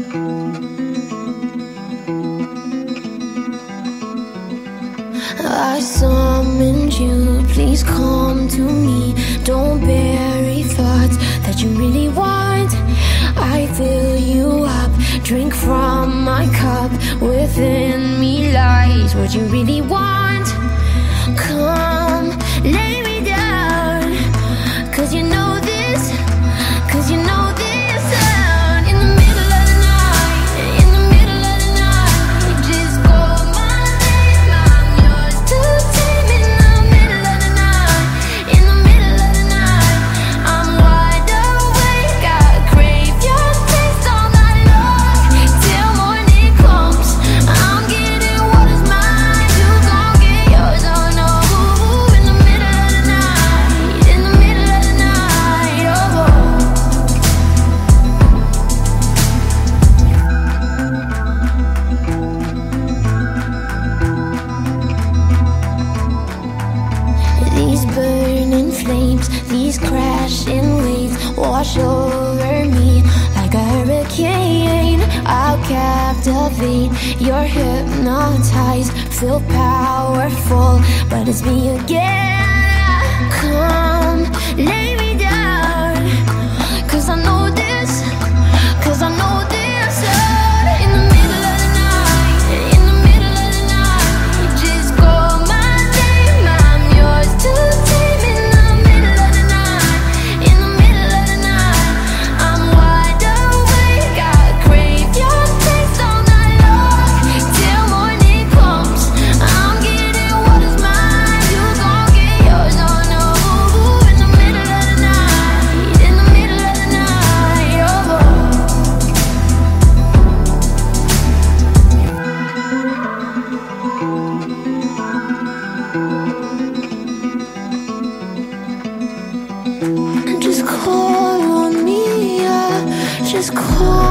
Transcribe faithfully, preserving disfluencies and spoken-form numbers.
I summoned you, please come to me. Don't bury thoughts that you really want. I fill you up, drink from my cup. Within me lies what you really want. Come, lay me down, cause you know this, cause you know this sound. In the middle of the night, in the middle of the night, just call my name, I'm yours to tame. In the middle of the night, in the middle of the night, I'm wide awake, I crave your taste all night long. Till morning comes, I'm getting what is mine, you gon' get yours, oh no. In the middle of the night, in the middle of the night, oh. These burning flames, these crashing waves wash over me like a hurricane. I'll captivate, you're hypnotized, feel powerful, but it's me again. Come, lay me down, cause I know this, cause I know this sound. In the middle of the night, in the middle of the night, just call my name, I'm yours to tame. In the middle of the night, in the middle of the night, I'm wide awake, I crave your taste all night long. Till morning comes, I'm getting what is mine, you gon' get yours, oh no. In the middle of the night, in the middle of the night, oh. Just call on me, yeah. Just call